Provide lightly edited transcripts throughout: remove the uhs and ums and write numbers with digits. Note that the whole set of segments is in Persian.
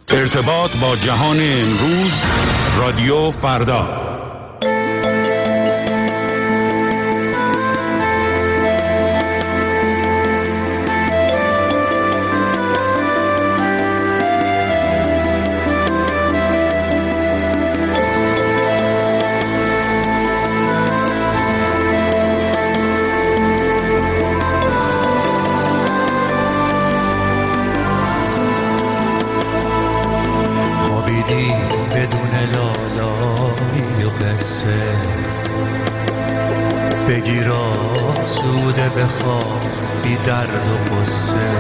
ارتباط با جهان امروز، رادیو فردا. بگیر آسوده بخواب بی درد و غصه،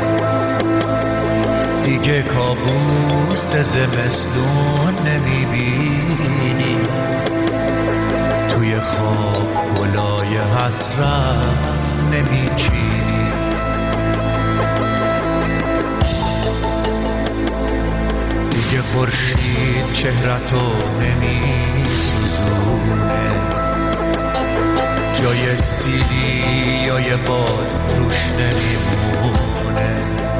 دیگه کابوس زمستون نمیبینی، توی خواب گلای حسرت نمیچینی. دیگه خورشید چهرتو نمیسوزونه، جای سیلی یا یه باد روش نمیمونه.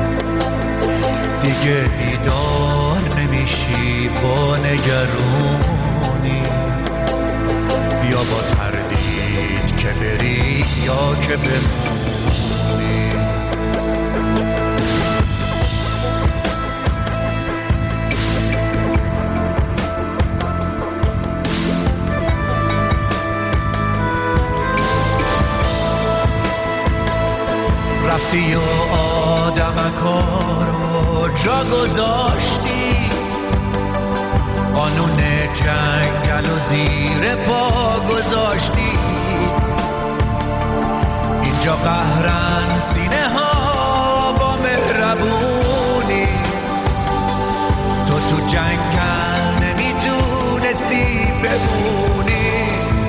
دیگه بیدار نمیشی با نگرونی، یا با تردید که بری یا که بمونی. رفتی و آدمکارو جا گذاشتی، قانون جنگل و زیر پا گذاشتی. اینجا قهرن سینه ها با مهربونی، تو جنگل نمیتونستی بمونی.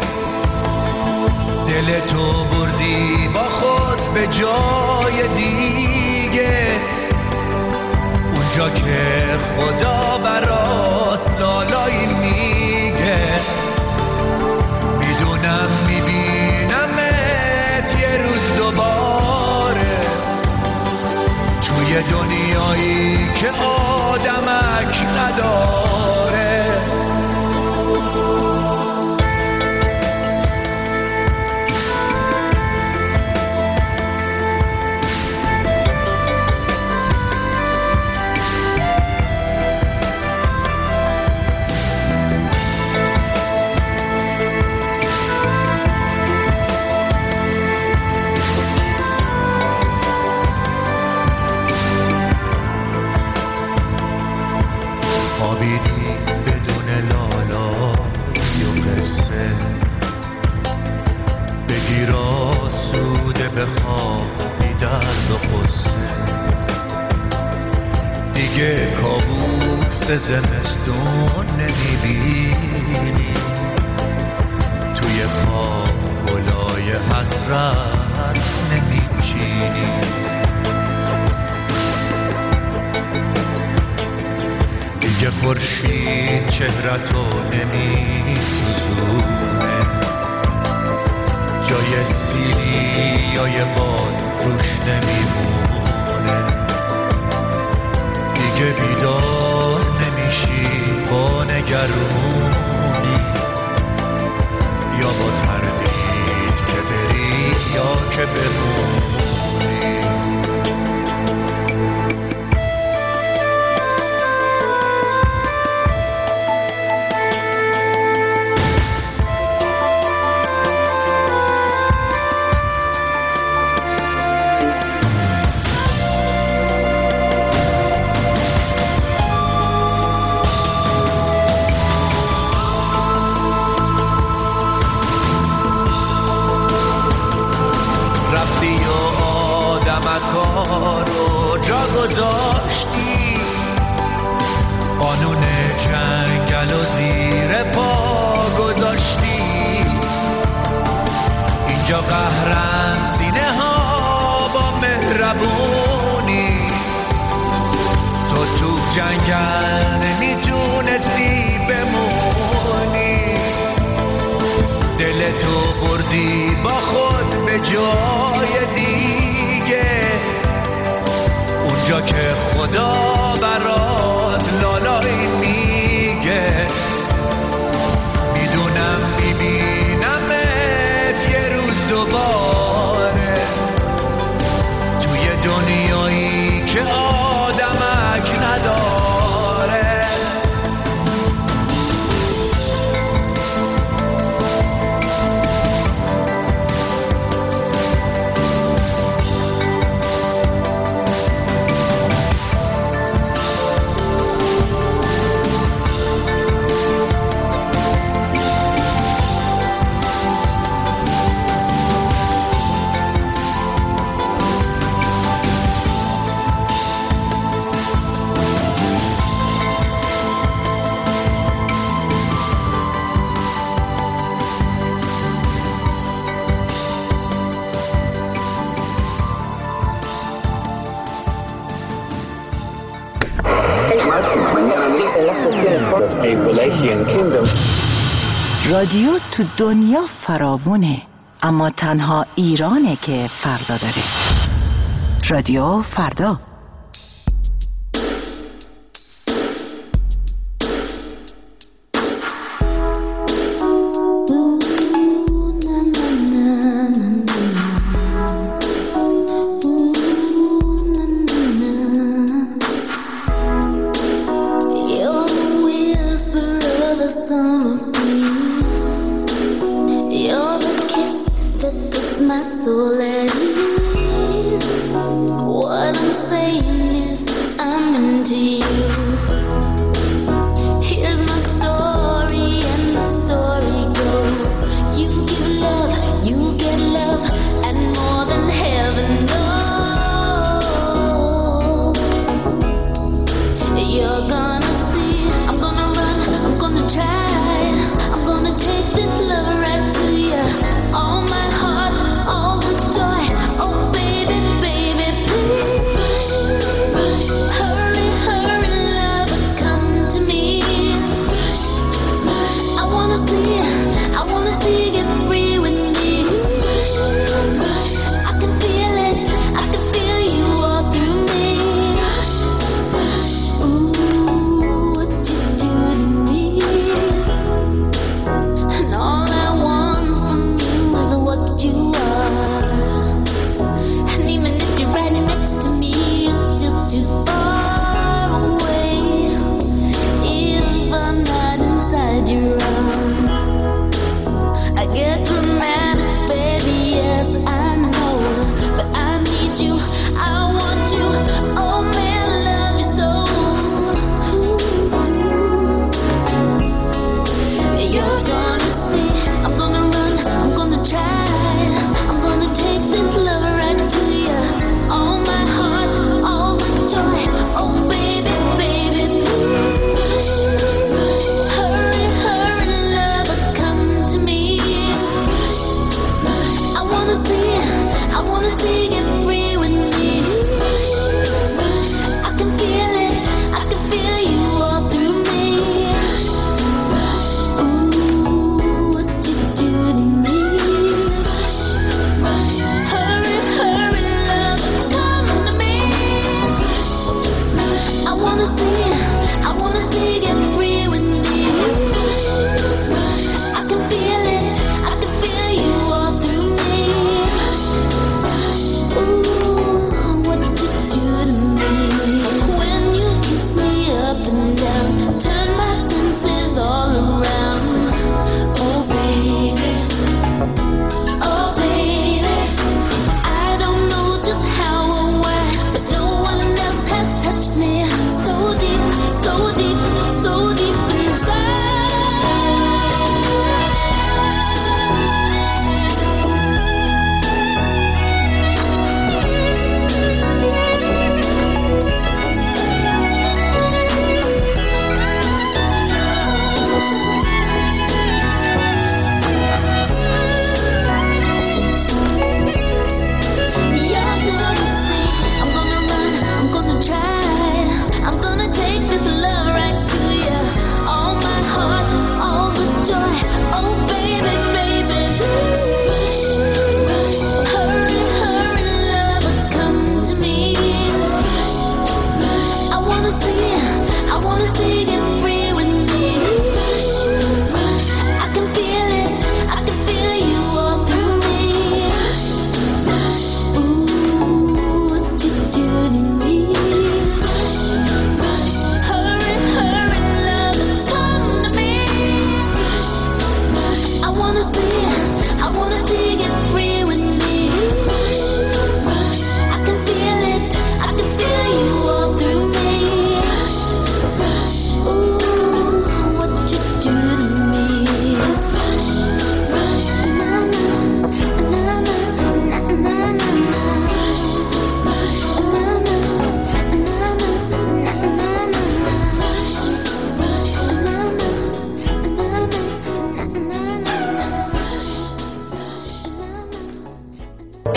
دل تو بردی با خود به جای دیگه، اونجا که خدا برات لالایی میگه. میدونم میبینمت یه روز دوباره، توی دنیایی که آدمک نداره. دیگه کابوس زمستون نمیبینی، توی خواب گلای حسرت نمیچینی. دیگه خورشید چهرتو نمیسوزونه، جای سیلی یا یه باد روش نمیمونه. دیگه بیدار نمیشی با نگرونی، یا با تردید که بری یا که بمونی. آدمکارو جا گذاشتی، قانون جنگل و زیر پا گذاشتی. اینجا قهرن سینه ها با مهربونی، تو جنگل نمیتونستی بمونی. دل تو بردی با خود به جای دیگه، اونجا که خدا برات رادیو تو دنیا فراوونه، اما تنها ایرانه که فردا داره. رادیو فردا.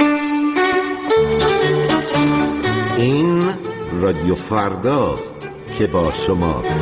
رادیو فرداست که با شماست.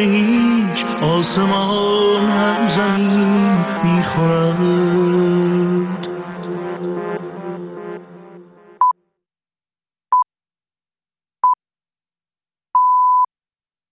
آسمان هم زمین میخورد.